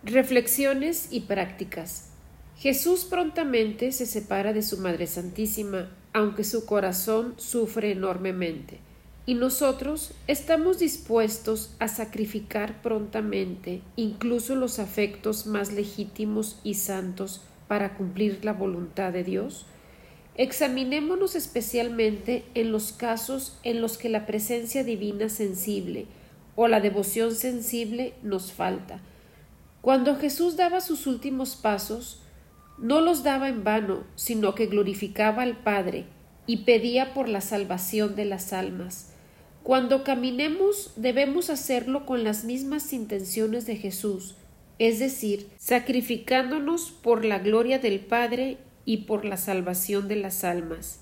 Reflexiones y prácticas. Jesús prontamente se separa de su Madre Santísima, aunque su corazón sufre enormemente. Y nosotros estamos dispuestos a sacrificar prontamente incluso los afectos más legítimos y santos para cumplir la voluntad de Dios. Examinémonos especialmente en los casos en los que la presencia divina sensible o la devoción sensible nos falta. Cuando Jesús daba sus últimos pasos, no los daba en vano, sino que glorificaba al Padre y pedía por la salvación de las almas. Cuando caminemos, debemos hacerlo con las mismas intenciones de Jesús, es decir, sacrificándonos por la gloria del Padre y por la salvación de las almas.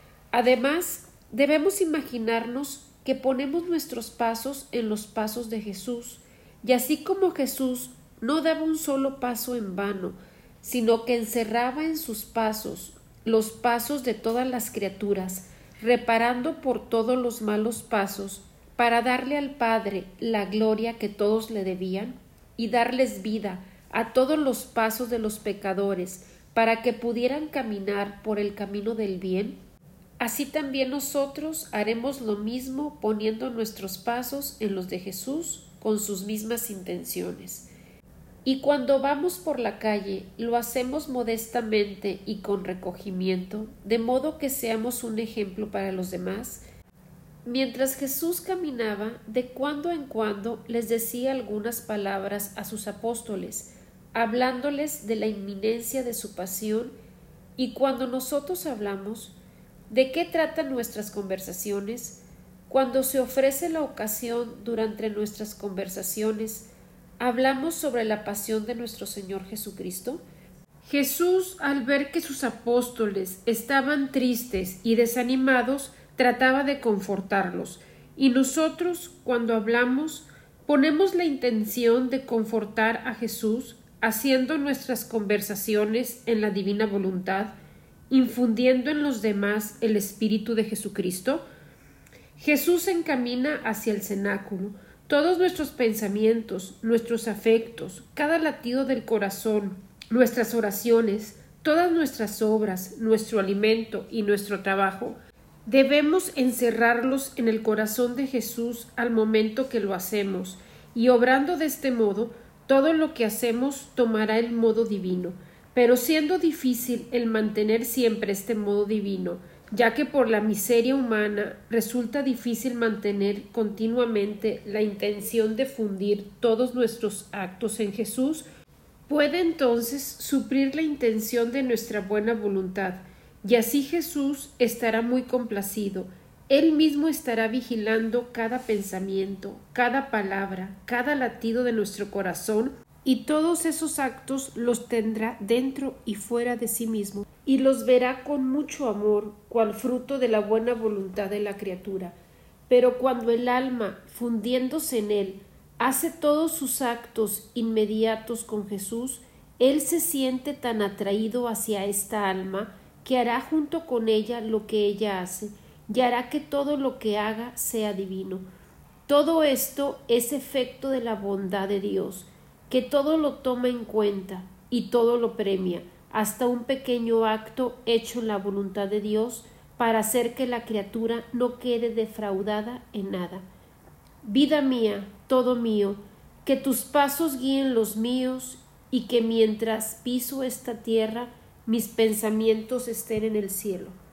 Además, debemos imaginarnos que ponemos nuestros pasos en los pasos de Jesús, y así como Jesús no daba un solo paso en vano, sino que encerraba en sus pasos los pasos de todas las criaturas, reparando por todos los malos pasos, para darle al Padre la gloria que todos le debían, y darles vida a todos los pasos de los pecadores, para que pudieran caminar por el camino del bien. Así también nosotros haremos lo mismo poniendo nuestros pasos en los de Jesús con sus mismas intenciones. Y cuando vamos por la calle, lo hacemos modestamente y con recogimiento, de modo que seamos un ejemplo para los demás. Mientras Jesús caminaba, de cuando en cuando les decía algunas palabras a sus apóstoles, hablándoles de la inminencia de su pasión. Y cuando nosotros hablamos, ¿de qué tratan nuestras conversaciones? Cuando se ofrece la ocasión durante nuestras conversaciones, ¿hablamos sobre la pasión de nuestro Señor Jesucristo? Jesús, al ver que sus apóstoles estaban tristes y desanimados, trataba de confortarlos, y nosotros, cuando hablamos, ponemos la intención de confortar a Jesús, haciendo nuestras conversaciones en la divina voluntad, infundiendo en los demás el Espíritu de Jesucristo. Jesús se encamina hacia el cenáculo. Todos nuestros pensamientos, nuestros afectos, cada latido del corazón, nuestras oraciones, todas nuestras obras, nuestro alimento y nuestro trabajo, debemos encerrarlos en el corazón de Jesús al momento que lo hacemos, y obrando de este modo, todo lo que hacemos tomará el modo divino, pero siendo difícil el mantener siempre este modo divino, ya que por la miseria humana resulta difícil mantener continuamente la intención de fundir todos nuestros actos en Jesús, puede entonces suplir la intención de nuestra buena voluntad, y así Jesús estará muy complacido. Él mismo estará vigilando cada pensamiento, cada palabra, cada latido de nuestro corazón, y todos esos actos los tendrá dentro y fuera de sí mismo, y los verá con mucho amor, cual fruto de la buena voluntad de la criatura. Pero cuando el alma, fundiéndose en él, hace todos sus actos inmediatos con Jesús, él se siente tan atraído hacia esta alma que hará junto con ella lo que ella hace, y hará que todo lo que haga sea divino. Todo esto es efecto de la bondad de Dios, que todo lo toma en cuenta y todo lo premia, hasta un pequeño acto hecho en la voluntad de Dios para hacer que la criatura no quede defraudada en nada. Vida mía, todo mío, que tus pasos guíen los míos y que mientras piso esta tierra mis pensamientos estén en el cielo.